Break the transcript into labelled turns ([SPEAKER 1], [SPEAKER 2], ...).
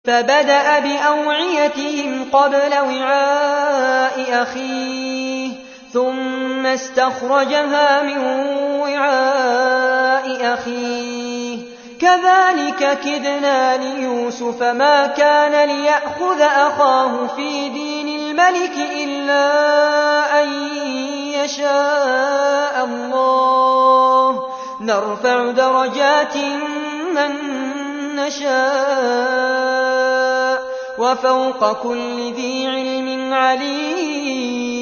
[SPEAKER 1] فبدأ بأوعيتهم قبل وعاء أخيه ثم استخرجها من وعاء أخيه كذلك كدنا ليوسف ما كان ليأخذ أخاه في دين الملك إلا أن يشاء الله نرفع درجات من نشاء وفوق كل ذي علم عليم